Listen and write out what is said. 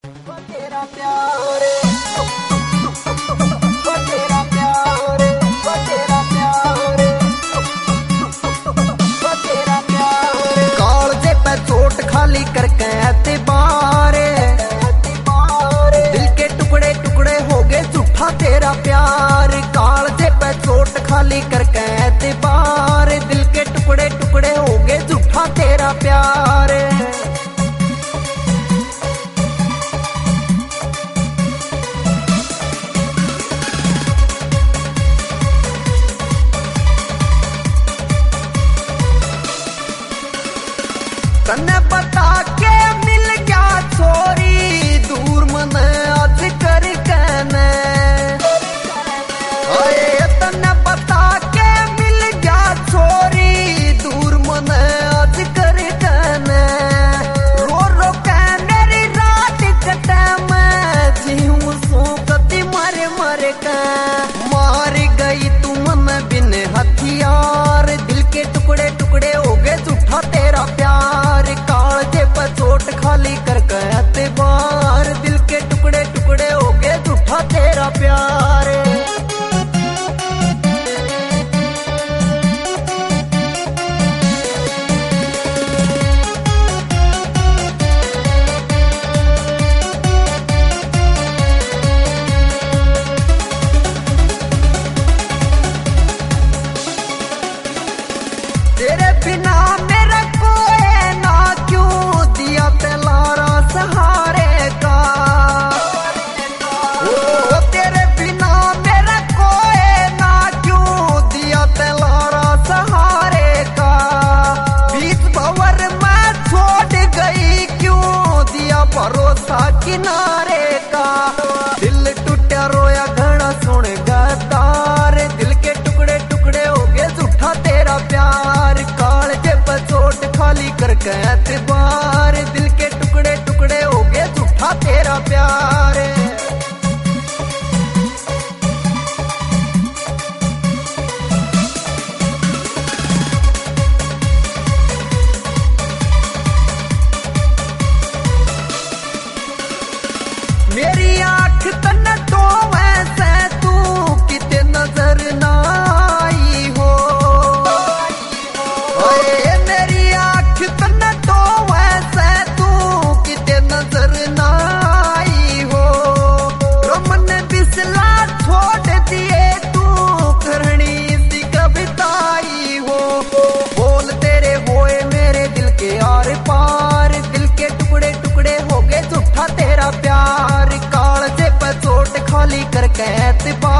तेरा प्यार तेरा प्यार तेरा प्यार तेरा प्यार कालजे पे चोट खाली करके एतबार दिल के टुकड़े टुकड़े हो गए झूठा तेरा प्यार। कालजे पे चोट खाली करके एतबार दिल के टुकड़े टुकड़े हो गए झूठा तेरा प्यार। तन्ने बता के मिल गया छोरी दूर मन आज कर कहने तन्ने बता के मिल गया छोरी दूर मन आज कर कहने रो रो कह मेरी रात कटे मैं जीऊं सो कति मरे मरे कह मार गई तू मन बिन हथियार दिल के टुकड़े टुकड़े हो गए झूठा तेरा प्यार। कालजे पर चोट खाली करके एतबार दिल के टुकड़े टुकड़े हो गए झूठा तेरा प्यार। तेरे बिना मेरा कोई ना क्यों दिया तेलारा सहारे का ओ तेरे बिना मेरा कोई ना क्यों दिया तेलारा सहारे का बीच भंवर मैं छोड़ गई क्यों दिया भरोसा किनारे का दिल टूटा रोया घना सुन गद्दार दिल के टुकड़े टुकड़े हो गए झूठा तेरा प्यार। कालजे पर चोट खाली करके एतबार दिल के टुकड़े टुकड़े हो गए झूठा तेरा प्यार। मेरी आंख तन तो वैसे तू किते नजर ना आई हो मेरी आंख तन तो वैसे तू किते नजर ना आई हो रमन बिसला छोड़ दिए तू करनी सी कविताई हो बोल तेरे होए मेरे दिल के आर पार दिल के टुकड़े टुकड़े हो गए झूठा तेरा प्यार। कालजे पर चोट खाली करके एतबार